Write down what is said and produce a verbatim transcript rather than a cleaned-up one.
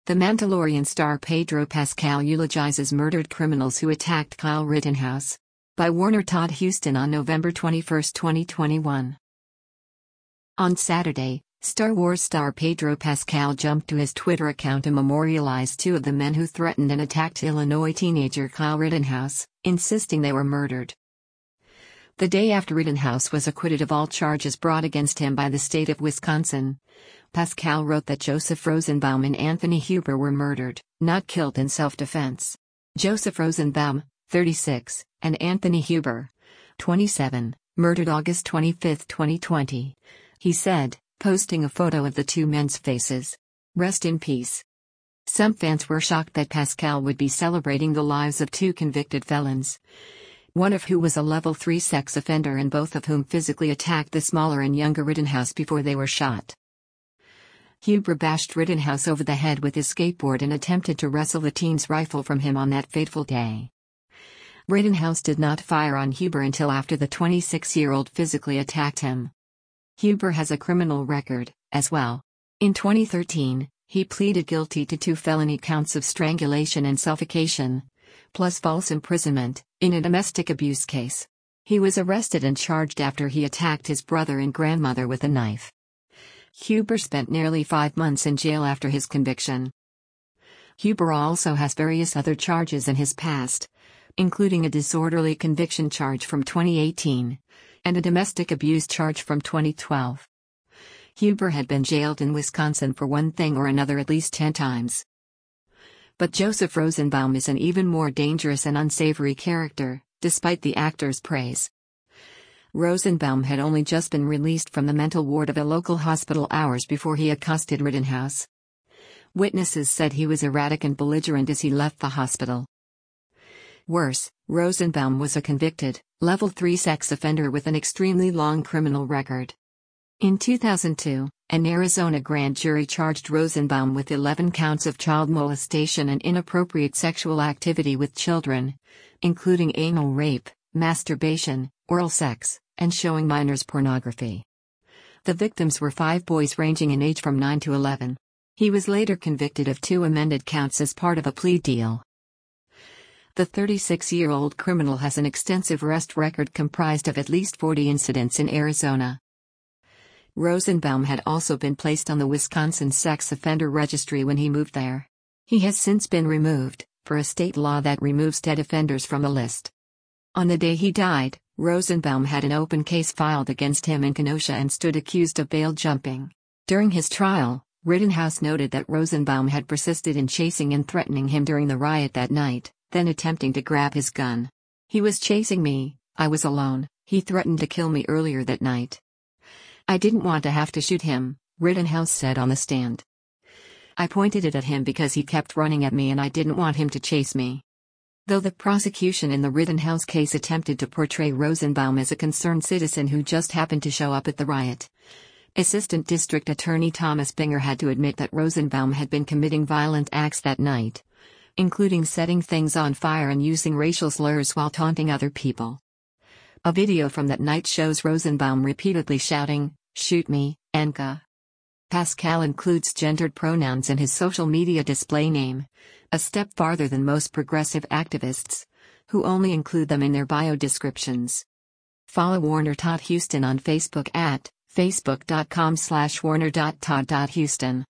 The Mandalorian star Pedro Pascal eulogizes murdered criminals who attacked Kyle Rittenhouse. By Warner Todd Huston on November twenty-first, twenty twenty-one. On Saturday, Star Wars star Pedro Pascal jumped to his Twitter account to memorialize two of the men who threatened and attacked Illinois teenager Kyle Rittenhouse, insisting they were murdered. The day after Rittenhouse was acquitted of all charges brought against him by the state of Wisconsin, Pascal wrote that Joseph Rosenbaum and Anthony Huber were murdered, not killed in self-defense. Joseph Rosenbaum, thirty-six, and Anthony Huber, twenty-seven, murdered August twenty-fifth, twenty twenty. He said, posting a photo of the two men's faces. Rest in peace. Some fans were shocked that Pascal would be celebrating the lives of two convicted felons, one of who was a level three sex offender and both of whom physically attacked the smaller and younger Rittenhouse before they were shot. Huber bashed Rittenhouse over the head with his skateboard and attempted to wrestle the teen's rifle from him on that fateful day. Rittenhouse did not fire on Huber until after the twenty-six-year-old physically attacked him. Huber has a criminal record, as well. In twenty thirteen, he pleaded guilty to two felony counts of strangulation and suffocation, plus false imprisonment, in a domestic abuse case. He was arrested and charged after he attacked his brother and grandmother with a knife. Huber spent nearly five months in jail after his conviction. Huber also has various other charges in his past, including a disorderly conviction charge from twenty eighteen, and a domestic abuse charge from twenty twelve. Huber had been jailed in Wisconsin for one thing or another at least ten times. But Joseph Rosenbaum is an even more dangerous and unsavory character, despite the actor's praise. Rosenbaum had only just been released from the mental ward of a local hospital hours before he accosted Rittenhouse. Witnesses said he was erratic and belligerent as he left the hospital. Worse, Rosenbaum was a convicted, level three sex offender with an extremely long criminal record. In two thousand two, an Arizona grand jury charged Rosenbaum with eleven counts of child molestation and inappropriate sexual activity with children, including anal rape, masturbation, oral sex, and showing minors pornography. The victims were five boys ranging in age from nine to eleven. He was later convicted of two amended counts as part of a plea deal. The thirty-six-year-old criminal has an extensive arrest record comprised of at least forty incidents in Arizona. Rosenbaum had also been placed on the Wisconsin Sex Offender Registry when he moved there. He has since been removed, per a state law that removes dead offenders from the list. On the day he died, Rosenbaum had an open case filed against him in Kenosha and stood accused of bail jumping. During his trial, Rittenhouse noted that Rosenbaum had persisted in chasing and threatening him during the riot that night, then attempting to grab his gun. "He was chasing me, I was alone, he threatened to kill me earlier that night. I didn't want to have to shoot him," Rittenhouse said on the stand. "I pointed it at him because he kept running at me and I didn't want him to chase me." Though the prosecution in the Rittenhouse case attempted to portray Rosenbaum as a concerned citizen who just happened to show up at the riot, Assistant District Attorney Thomas Binger had to admit that Rosenbaum had been committing violent acts that night, including setting things on fire and using racial slurs while taunting other people. A video from that night shows Rosenbaum repeatedly shouting, "Shoot me, Enka." Pascal includes gendered pronouns in his social media display name, a step farther than most progressive activists, who only include them in their bio descriptions. Follow Warner Todd Huston on Facebook at facebook dot com slash warner dot todd dot huston.